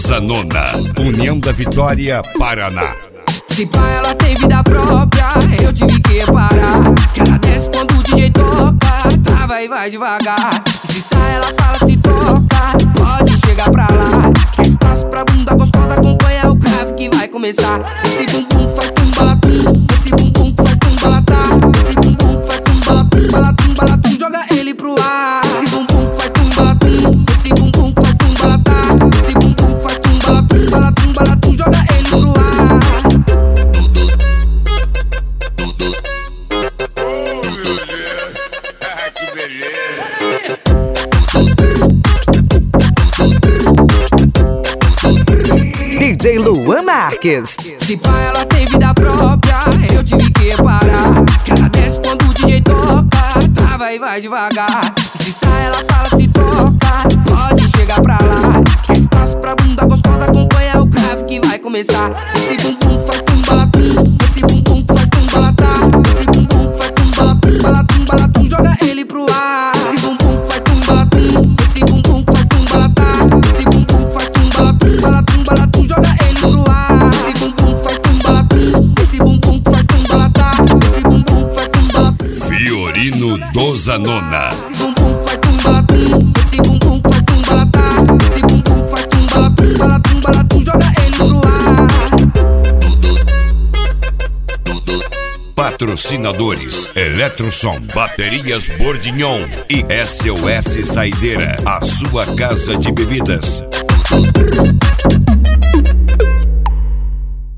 Zanona, União da Vitória, Paraná. Se pá, ela tem vida própria, eu tive que parar. Que ela desce quando o DJ toca, trava e vai devagar. E se sai, ela fala, se toca, pode chegar pra lá. Quer espaço pra bunda gostosa, acompanha o grave que vai começar. Esse bumbum faz tum-balatum, esse bumbum faz tum-balatá. Esse bumbum faz tum-balatum, balatum, balatum, joga ele pro ar. Esse bumbum faz tum-balatum, esse bumbum faz tum-balatá. Esse bumbum faz tum-balatum, balatum, balatum, joga ele pro ar. DJ Luan Marques. Se pá, ela tem vida própria, eu tive que parar. Que ela desce quando o DJ toca, trava e vai devagar. E se sai, ela fala, se toca, pode chegar pra lá. Quer espaço pra bunda gostosa, acompanha o grave que vai começar. Esse bumbum faz tum-balatum, esse bumbum faz tum-balatá. Esse bumbum faz tum-balatum, balatum, balatum, joga ele pro ar. Esse bumbum faz tum-balatum, esse bumbum faz tum-balatá. Esse bumbum faz tum-balatum, balatum, balatum, joga ele pro ar. Esse bumbum faz tum-balatum, esse bumbum faz tum-balatá. Esse bumbum faz tum-balatum. Fiorino do Zanona. Esse bumbum faz tum-balatum, esse bumbum faz tum-balatá. Esse bumbum faz tum-balatum, balatum, balatum, joga ele pro ar. Patrocinadores: Eletrosom, Baterias Bordignon e SOS Saideira, a sua casa de bebidas.